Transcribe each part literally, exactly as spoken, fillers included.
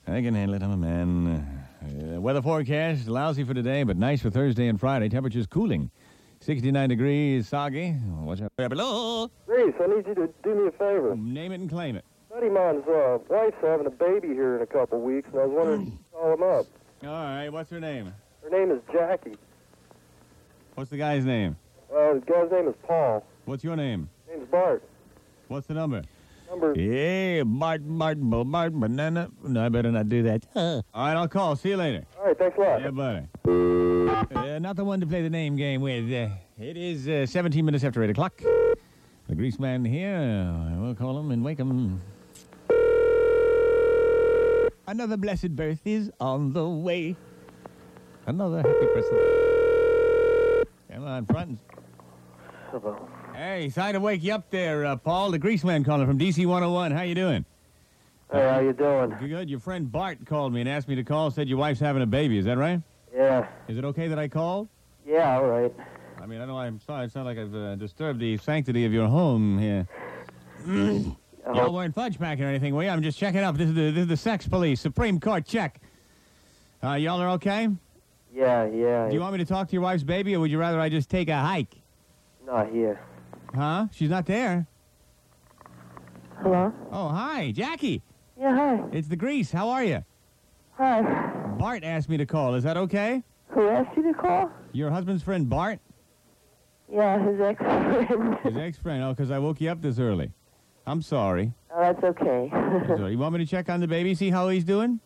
I can handle it. I'm a man. Uh, weather forecast, lousy for today, but nice for Thursday and Friday. Temperatures cooling. sixty-nine degrees, soggy. What's up? Below? Reese, I need you to do me a favor. Name it and claim it. A buddy of mine's uh, wife's having a baby here in a couple weeks, and I was wondering if you could call him up. All right, what's her name? Her name is Jackie. What's the guy's name? Uh, the guy's name is Paul. What's your name? His name's Bart. What's the number? Number... Yeah, Bart, Bart, Bart, Bart, banana. No, I better not do that. All right, I'll call. See you later. All right, thanks a lot. Yeah, buddy. Uh, not the one to play the name game with. Uh, it is uh, seventeen minutes after eight o'clock. The grease man here. Uh, we'll call him and wake him. Another blessed birth is on the way. Another happy present. Come on, front. Hello. Hey, sorry to wake you up there, uh, Paul. The grease man calling from D C one oh one. How you doing? Hey, how you doing? Good. Your friend Bart called me and asked me to call. Said your wife's having a baby. Is that right? Yeah. Is it okay that I called? Yeah, all right. I mean, I know I'm sorry. It's not like I've uh, disturbed the sanctity of your home here. Y'all weren't fudge packing or anything, were you? I'm just checking up. This is the, this is the sex police. Supreme Court check. Uh, y'all are okay? Yeah, yeah. Do you want me to talk to your wife's baby, or would you rather I just take a hike? Not here. Huh? She's not there. Hello? Oh, hi. Jackie. Yeah, hi. It's the grease. How are you? Hi. Bart asked me to call. Is that okay? Who asked you to call? Your husband's friend, Bart? Yeah, his ex-friend. His ex-friend. Oh, because I woke you up this early. I'm sorry. Oh, that's okay. So you want me to check on the baby, see how he's doing?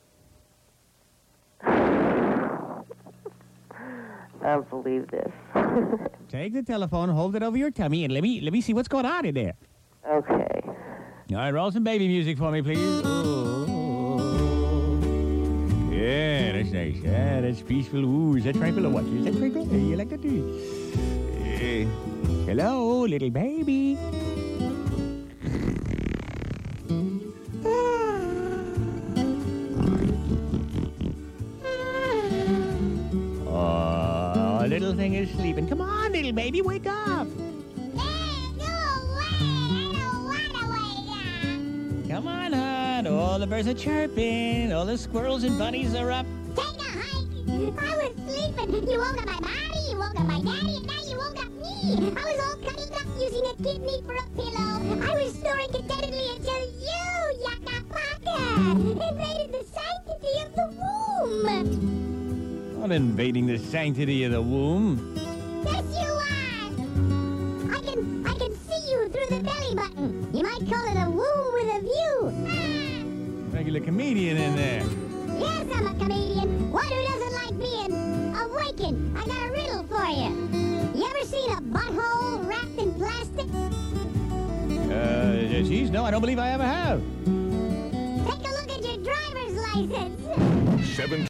I don't believe this. Take the telephone, hold it over your tummy, and let me let me see what's going on in there. Okay. All right, roll some baby music for me, please. Oh. Yeah, that's nice. Yeah, that's peaceful. Ooh, is that tranquil or what? Is that tranquil? Hey, you like that, do you? Uh, hello, little baby. Oh, little thing is sleeping. Come on, little baby, wake up. Come on, hon. All the birds are chirping. All the squirrels and bunnies are up. Take a hike. I was sleeping. You woke up my body, you woke up my daddy, and now you woke up me. I was all cuddled up using a kidney for a pillow. I was snoring contentedly until you, Yaka Paka, invaded the sanctity of the womb. Not invading the sanctity of the womb. Yes, you are. I can, I can see you through the belly button. You might call it a womb with a view. Regular comedian in there. Yes, I'm a comedian. One who doesn't like being awakened. I got a riddle for you. You ever seen a butthole wrapped in plastic? Uh, geez, no, I don't believe I ever have. Take a look at your driver's license. Seven.